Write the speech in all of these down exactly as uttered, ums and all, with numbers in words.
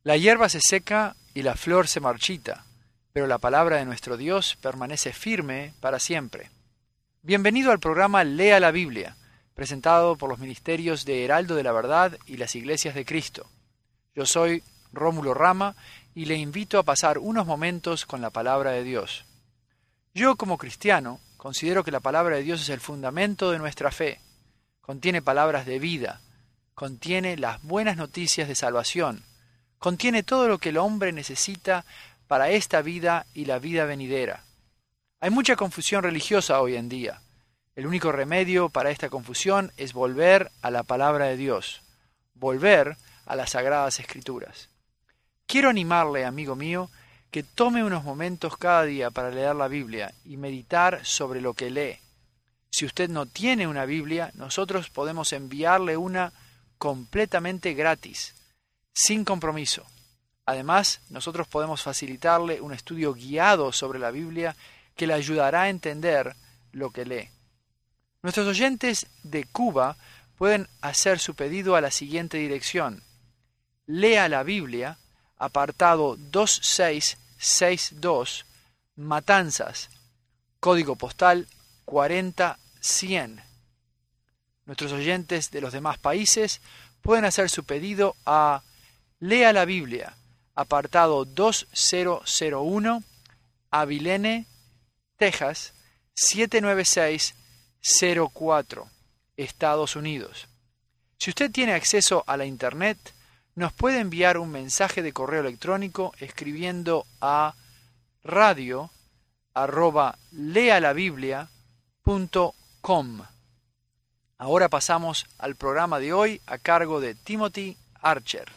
La hierba se seca y la flor se marchita, pero la palabra de nuestro Dios permanece firme para siempre. Bienvenido al programa Lea la Biblia, presentado por los ministerios de Heraldo de la Verdad y las Iglesias de Cristo. Yo soy Rómulo Rama y le invito a pasar unos momentos con la palabra de Dios. Yo, como cristiano, considero que la palabra de Dios es el fundamento de nuestra fe. Contiene palabras de vida, contiene las buenas noticias de salvación, contiene todo lo que el hombre necesita para esta vida y la vida venidera. Hay mucha confusión religiosa hoy en día. El único remedio para esta confusión es volver a la palabra de Dios, volver a las Sagradas Escrituras. Quiero animarle, amigo mío, que tome unos momentos cada día para leer la Biblia y meditar sobre lo que lee. Si usted no tiene una Biblia, nosotros podemos enviarle una completamente gratis, sin compromiso. Además, nosotros podemos facilitarle un estudio guiado sobre la Biblia que le ayudará a entender lo que lee. Nuestros oyentes de Cuba pueden hacer su pedido a la siguiente dirección. Lea la Biblia, apartado dos seis seis dos, Matanzas, código postal cuarenta cien. Nuestros oyentes de los demás países pueden hacer su pedido a Lea la Biblia, apartado dos cero cero uno, Abilene, Texas, siete nueve seis cero cuatro, Estados Unidos. Si usted tiene acceso a la Internet, nos puede enviar un mensaje de correo electrónico escribiendo a radio arroba lealabiblia punto com. Ahora pasamos al programa de hoy a cargo de Timothy Archer.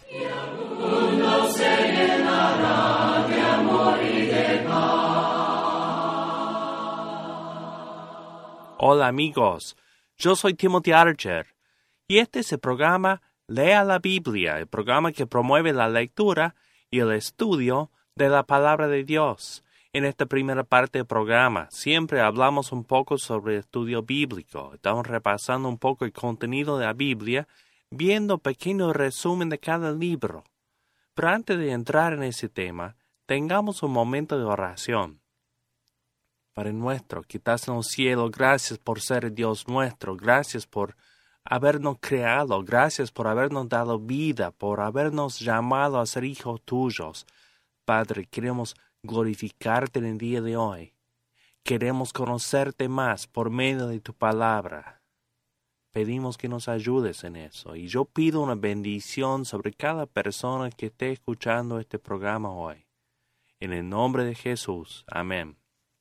Hola amigos, yo soy Timothy Archer y este es el programa Lea la Biblia, el programa que promueve la lectura y el estudio de la palabra de Dios. En esta primera parte del programa siempre hablamos un poco sobre el estudio bíblico. Estamos repasando un poco el contenido de la Biblia, viendo pequeños resumen de cada libro. Pero antes de entrar en ese tema, tengamos un momento de oración. Padre nuestro, que estás en el cielo, gracias por ser el Dios nuestro, gracias por habernos creado, gracias por habernos dado vida, por habernos llamado a ser hijos tuyos. Padre, queremos glorificarte en el día de hoy. Queremos conocerte más por medio de tu palabra. Pedimos que nos ayudes en eso. Y yo pido una bendición sobre cada persona que esté escuchando este programa hoy. En el nombre de Jesús. Amén.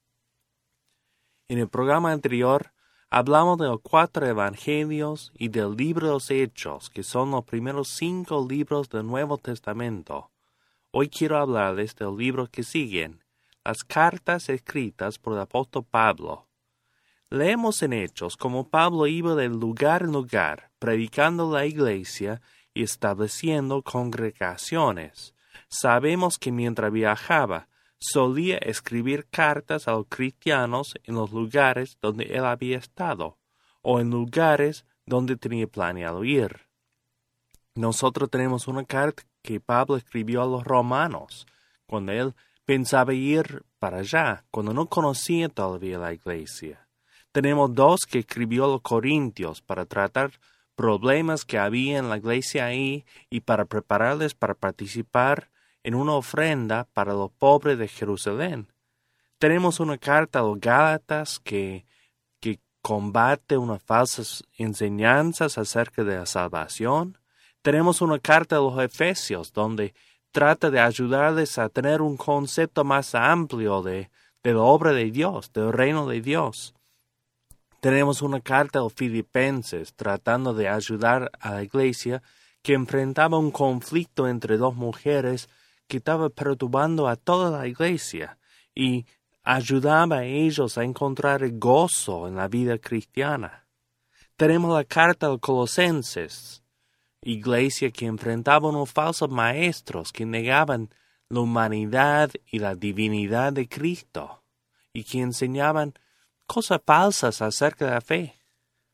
En el programa anterior, hablamos de los cuatro evangelios y del libro de los Hechos, que son los primeros cinco libros del Nuevo Testamento. Hoy quiero hablarles del libro que siguen, las cartas escritas por el apóstol Pablo. Leemos en Hechos cómo Pablo iba de lugar en lugar, predicando la iglesia y estableciendo congregaciones. Sabemos que mientras viajaba, solía escribir cartas a los cristianos en los lugares donde él había estado, o en lugares donde tenía planeado ir. Nosotros tenemos una carta que Pablo escribió a los romanos, cuando él pensaba ir para allá, cuando no conocía todavía la iglesia. Tenemos dos que escribió a los corintios para tratar problemas que había en la iglesia ahí y para prepararles para participar en una ofrenda para los pobres de Jerusalén. Tenemos una carta a los Gálatas que, que combate unas falsas enseñanzas acerca de la salvación. Tenemos una carta a los Efesios donde trata de ayudarles a tener un concepto más amplio de, de la obra de Dios, del reino de Dios. Tenemos una carta a los Filipenses tratando de ayudar a la iglesia que enfrentaba un conflicto entre dos mujeres que estaba perturbando a toda la iglesia y ayudaba a ellos a encontrar el gozo en la vida cristiana. Tenemos la carta a los Colosenses, iglesia que enfrentaba a unos falsos maestros que negaban la humanidad y la divinidad de Cristo y que enseñaban cosas falsas acerca de la fe.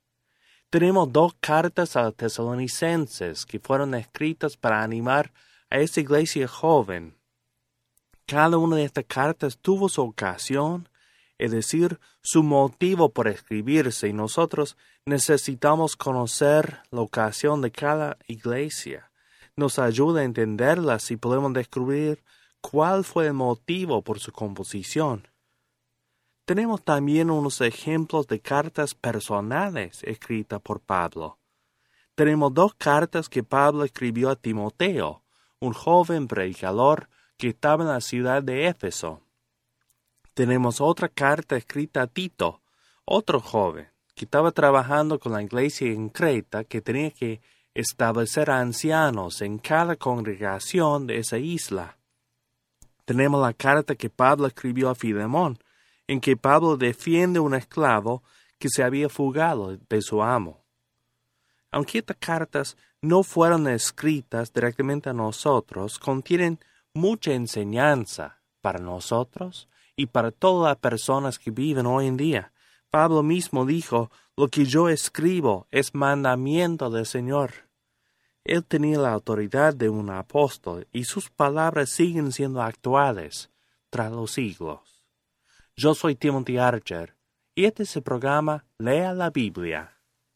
Tenemos dos cartas a los tesalonicenses que fueron escritas para animar a esta iglesia joven. Cada una de estas cartas tuvo su ocasión, es decir, su motivo por escribirse, y nosotros necesitamos conocer la ocasión de cada iglesia. Nos ayuda a entenderlas y podemos descubrir cuál fue el motivo por su composición. Tenemos también unos ejemplos de cartas personales escritas por Pablo. Tenemos dos cartas que Pablo escribió a Timoteo, un joven predicador que estaba en la ciudad de Éfeso. Tenemos otra carta escrita a Tito, otro joven, que estaba trabajando con la iglesia en Creta, que tenía que establecer ancianos en cada congregación de esa isla. Tenemos la carta que Pablo escribió a Filemón, en que Pablo defiende a un esclavo que se había fugado de su amo. Aunque estas cartas no fueron escritas directamente a nosotros, contienen mucha enseñanza para nosotros y para todas las personas que viven hoy en día. Pablo mismo dijo, lo que yo escribo es mandamiento del Señor. Él tenía la autoridad de un apóstol y sus palabras siguen siendo actuales tras los siglos. Yo soy Timothy Archer y este es el programa Lea la Biblia.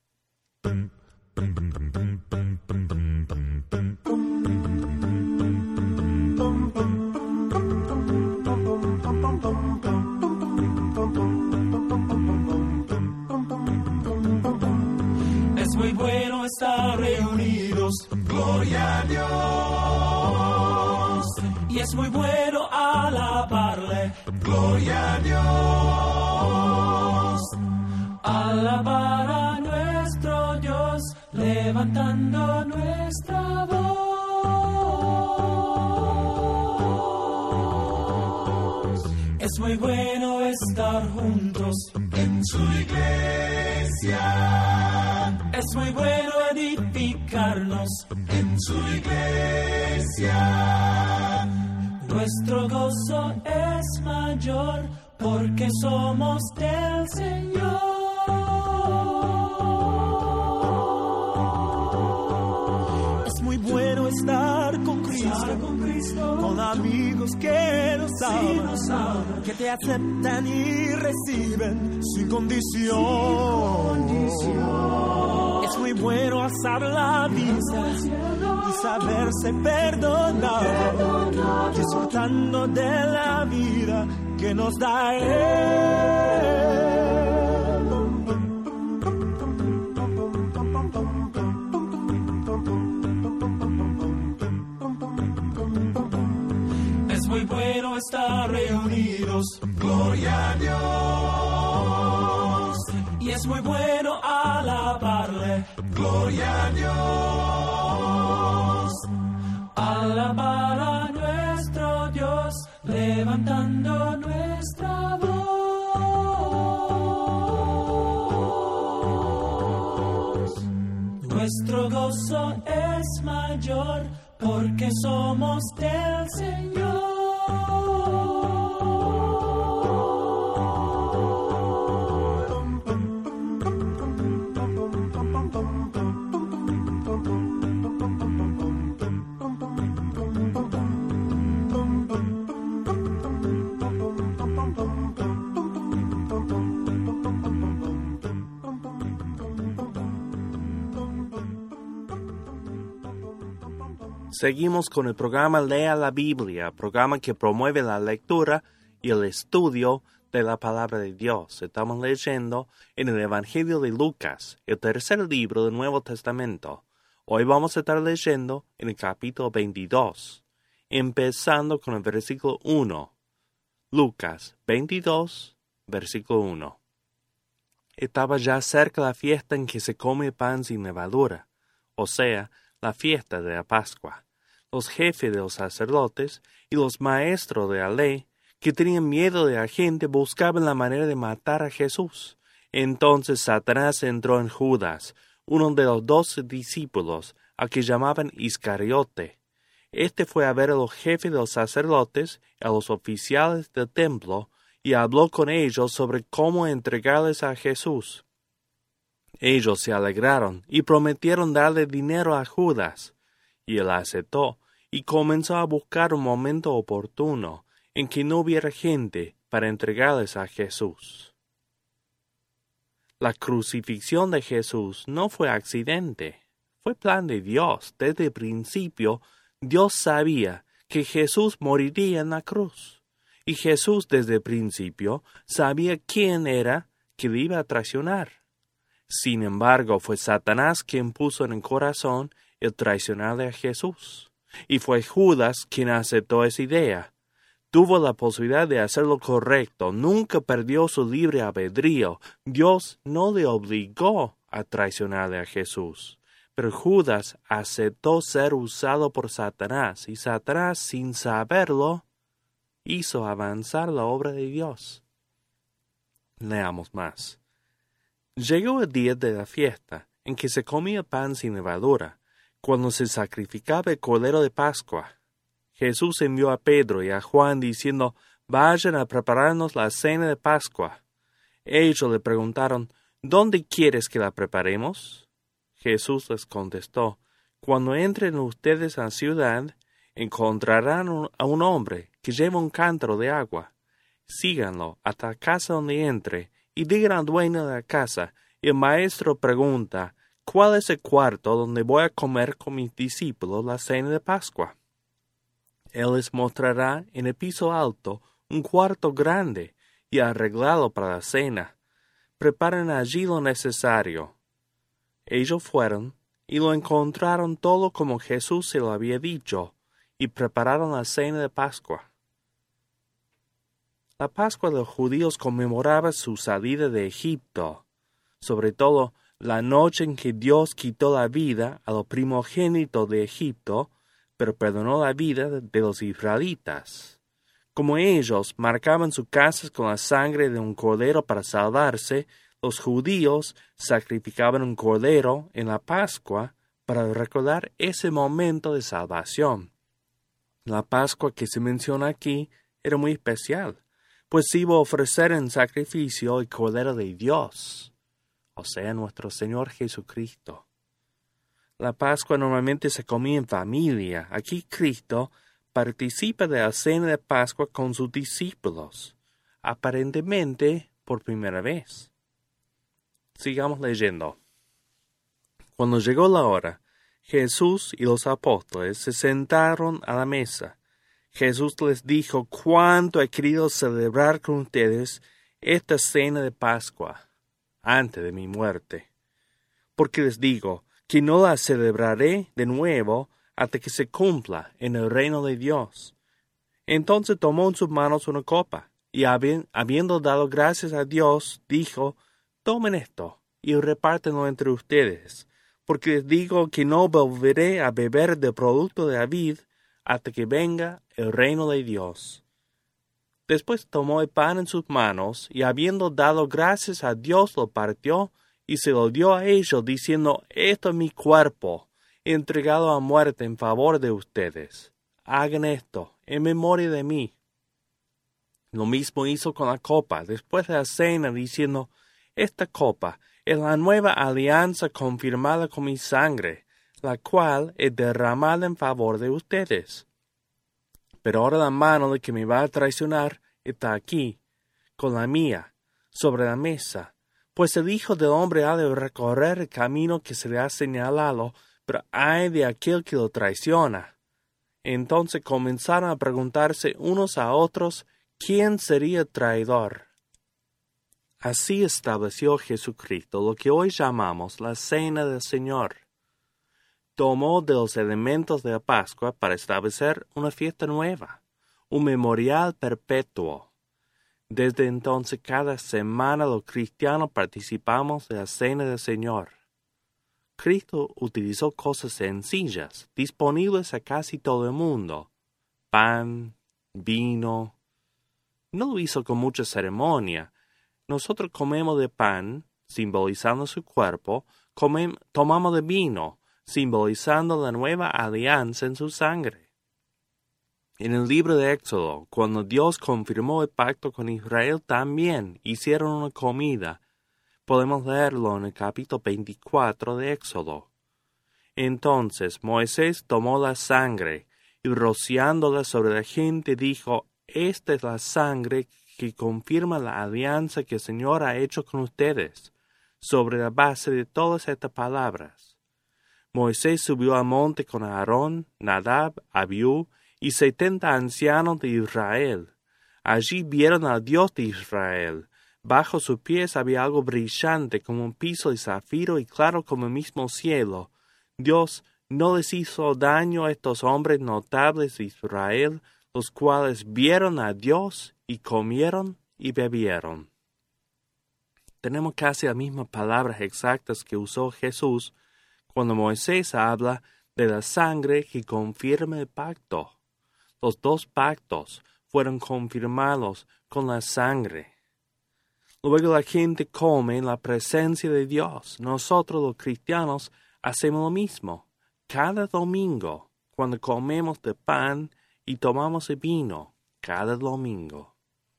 Es muy bueno estar reunidos, gloria a Dios. Y es muy bueno alabarle, gloria a Dios. Alabar a nuestro Dios, levantando nuestra voz. Es muy bueno estar juntos en su iglesia. Es muy bueno edificarnos en su iglesia. Nuestro gozo es mayor porque somos del Señor. Es muy bueno estar con Cristo, estar con, Cristo, con amigos que nos aman, sí, que te aceptan y reciben sin condición. Sin condición. Es muy bueno alzar la vista y saberse perdonado, disfrutando de la vida que nos da Él. Es muy bueno estar reunidos, gloria a Dios. Y es muy bueno alabarle, gloria a Dios. Alabar a nuestro Dios, levantando nuestra voz. Nuestro gozo es mayor porque somos del Señor. Seguimos con el programa Lea la Biblia, programa que promueve la lectura y el estudio de la palabra de Dios. Estamos leyendo en el Evangelio de Lucas, el tercer libro del Nuevo Testamento. Hoy vamos a estar leyendo en el capítulo veintidós, empezando con el versículo uno. Lucas veintidós, versículo uno. Estaba ya cerca la fiesta en que se come pan sin levadura, o sea, la fiesta de la Pascua. Los jefes de los sacerdotes y los maestros de la ley, que tenían miedo de la gente, buscaban la manera de matar a Jesús. Entonces Satanás entró en Judas, uno de los doce discípulos, a que llamaban Iscariote. Este fue a ver a los jefes de los sacerdotes y a los oficiales del templo, y habló con ellos sobre cómo entregarles a Jesús. Ellos se alegraron y prometieron darle dinero a Judas, y él aceptó, y comenzó a buscar un momento oportuno en que no hubiera gente para entregarles a Jesús. La crucifixión de Jesús no fue accidente, fue plan de Dios. Desde el principio, Dios sabía que Jesús moriría en la cruz. Y Jesús desde el principio sabía quién era que le iba a traicionar. Sin embargo, fue Satanás quien puso en el corazón el traicionarle a Jesús. Y fue Judas quien aceptó esa idea. Tuvo la posibilidad de hacer lo correcto, nunca perdió su libre albedrío. Dios no le obligó a traicionarle a Jesús. Pero Judas aceptó ser usado por Satanás, y Satanás, sin saberlo, hizo avanzar la obra de Dios. Leamos más. Llegó el día de la fiesta, en que se comía pan sin levadura, cuando se sacrificaba el cordero de Pascua. Jesús envió a Pedro y a Juan diciendo, vayan a prepararnos la cena de Pascua. Ellos le preguntaron, ¿dónde quieres que la preparemos? Jesús les contestó, cuando entren ustedes a la ciudad, encontrarán un, a un hombre que lleva un cántaro de agua. Síganlo hasta la casa donde entre y digan al dueño de la casa, y el maestro pregunta, ¿cuál es el cuarto donde voy a comer con mis discípulos la cena de Pascua? Él les mostrará en el piso alto un cuarto grande y arreglado para la cena. Preparen allí lo necesario. Ellos fueron y lo encontraron todo como Jesús se lo había dicho, y prepararon la cena de Pascua. La Pascua de los judíos conmemoraba su salida de Egipto, sobre todo la noche en que Dios quitó la vida a los primogénitos de Egipto, pero perdonó la vida de los israelitas. Como ellos marcaban sus casas con la sangre de un cordero para salvarse, los judíos sacrificaban un cordero en la Pascua para recordar ese momento de salvación. La Pascua que se menciona aquí era muy especial, pues iba a ofrecer en sacrificio el cordero de Dios, o sea, nuestro Señor Jesucristo. La Pascua normalmente se comía en familia. Aquí Cristo participa de la cena de Pascua con sus discípulos, aparentemente por primera vez. Sigamos leyendo. Cuando llegó la hora, Jesús y los apóstoles se sentaron a la mesa. Jesús les dijo cuánto he querido celebrar con ustedes esta cena de Pascua antes de mi muerte. Porque les digo que no la celebraré de nuevo hasta que se cumpla en el reino de Dios. Entonces tomó en sus manos una copa, y habi- habiendo dado gracias a Dios, dijo, tomen esto, y repártenlo entre ustedes, porque les digo que no volveré a beber del producto de la vid hasta que venga el reino de Dios. Después tomó el pan en sus manos, y habiendo dado gracias a Dios, lo partió, y se lo dio a ellos, diciendo, esto es mi cuerpo, entregado a muerte en favor de ustedes. Hagan esto en memoria de mí. Lo mismo hizo con la copa, después de la cena, diciendo, esta copa es la nueva alianza confirmada con mi sangre, la cual es derramada en favor de ustedes. Pero ahora la mano de que me va a traicionar está aquí, con la mía, sobre la mesa. Pues el Hijo del Hombre ha de recorrer el camino que se le ha señalado, pero ay de aquel que lo traiciona. Entonces comenzaron a preguntarse unos a otros quién sería el traidor. Así estableció Jesucristo lo que hoy llamamos la Cena del Señor. Tomó de los elementos de la Pascua para establecer una fiesta nueva, un memorial perpetuo. Desde entonces cada semana los cristianos participamos de la Cena del Señor. Cristo utilizó cosas sencillas, disponibles a casi todo el mundo. Pan, vino. No lo hizo con mucha ceremonia. Nosotros comemos de pan, simbolizando su cuerpo, comem- tomamos de vino, simbolizando la nueva alianza en su sangre. En el libro de Éxodo, cuando Dios confirmó el pacto con Israel, también hicieron una comida. Podemos leerlo en el capítulo veinticuatro de Éxodo. Entonces Moisés tomó la sangre y rociándola sobre la gente dijo, esta es la sangre que confirma la alianza que el Señor ha hecho con ustedes, sobre la base de todas estas palabras. Moisés subió al monte con Aarón, Nadab, Abiú y setenta ancianos de Israel. Allí vieron al Dios de Israel. Bajo sus pies había algo brillante como un piso de zafiro y claro como el mismo cielo. Dios no les hizo daño a estos hombres notables de Israel, los cuales vieron a Dios y comieron y bebieron. Tenemos casi las mismas palabras exactas que usó Jesús cuando Moisés habla de la sangre que confirma el pacto. Los dos pactos fueron confirmados con la sangre. Luego la gente come en la presencia de Dios. Nosotros los cristianos hacemos lo mismo. Cada domingo, cuando comemos de pan y tomamos el vino, cada domingo.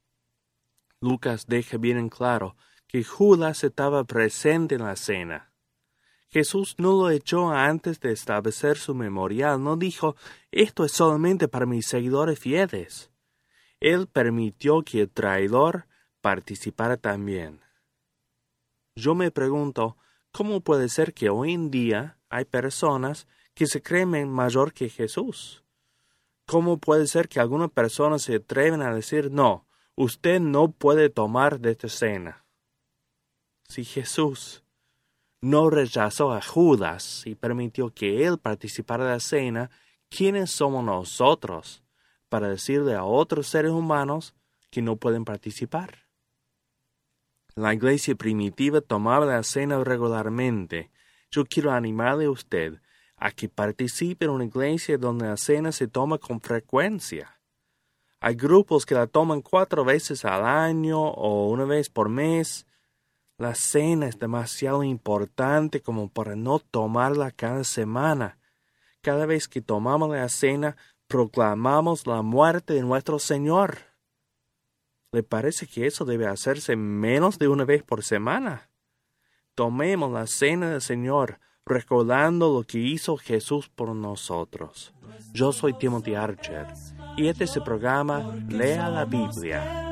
Lucas deja bien en claro que Judas estaba presente en la cena. Jesús no lo echó antes de establecer su memorial, no dijo, esto es solamente para mis seguidores fieles. Él permitió que el traidor participara también. Yo me pregunto, ¿cómo puede ser que hoy en día hay personas que se creen mayor que Jesús? ¿Cómo puede ser que algunas personas se atreven a decir, no, usted no puede tomar de esta cena? Si Jesús no rechazó a Judas y permitió que él participara de la cena, ¿quiénes somos nosotros para decirle a otros seres humanos que no pueden participar? La iglesia primitiva tomaba la cena regularmente. Yo quiero animarle a usted a que participe en una iglesia donde la cena se toma con frecuencia. Hay grupos que la toman cuatro veces al año o una vez por mes. La cena es demasiado importante como para no tomarla cada semana. Cada vez que tomamos la cena, proclamamos la muerte de nuestro Señor. ¿Le parece que eso debe hacerse menos de una vez por semana? Tomemos la cena del Señor, recordando lo que hizo Jesús por nosotros. Yo soy Timothy Archer, y este es el programa Lea la Biblia.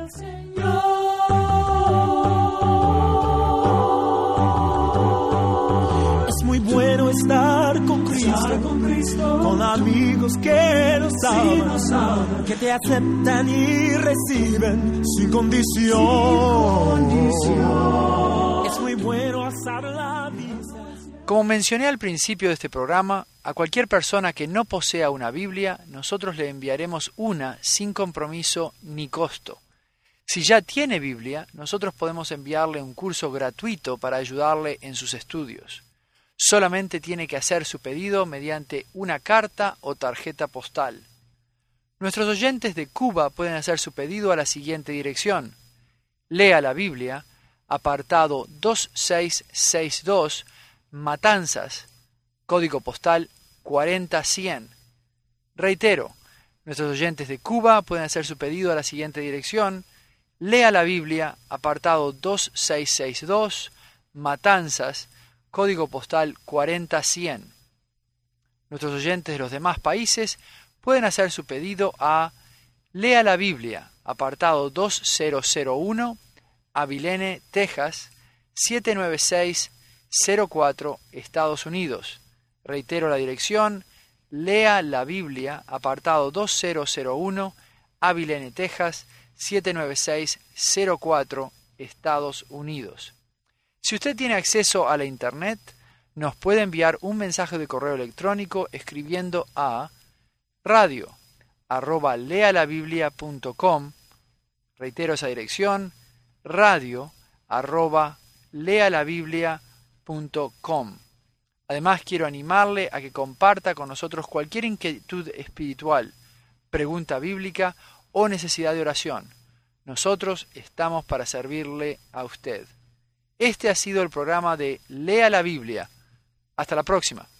Es muy bueno estar con Cristo, con, Cristo, con amigos que nos aman, sí, aman, que te aceptan y reciben sin condición. Sin condición. Es muy bueno alzar la vista. Como mencioné al principio de este programa, a cualquier persona que no posea una Biblia, nosotros le enviaremos una sin compromiso ni costo. Si ya tiene Biblia, nosotros podemos enviarle un curso gratuito para ayudarle en sus estudios. Solamente tiene que hacer su pedido mediante una carta o tarjeta postal. Nuestros oyentes de Cuba pueden hacer su pedido a la siguiente dirección. Lea la Biblia, apartado dos seis seis dos, Matanzas, código postal cuarenta cien. Reitero, nuestros oyentes de Cuba pueden hacer su pedido a la siguiente dirección. Lea la Biblia, apartado dos seis seis dos, Matanzas, código postal cuarenta cien. Nuestros oyentes de los demás países pueden hacer su pedido a Lea la Biblia, apartado dos mil uno, Abilene, Texas, siete nueve seis cero cuatro, Estados Unidos. Reitero la dirección, Lea la Biblia, apartado dos mil uno, Abilene, Texas, siete nueve seis cero cuatro, Estados Unidos. Si usted tiene acceso a la Internet, nos puede enviar un mensaje de correo electrónico escribiendo a radio arroba lealabiblia punto com. Reitero esa dirección, radio arroba lealabiblia punto com. Además, quiero animarle a que comparta con nosotros cualquier inquietud espiritual, pregunta bíblica o necesidad de oración. Nosotros estamos para servirle a usted. Este ha sido el programa de Lea la Biblia. Hasta la próxima.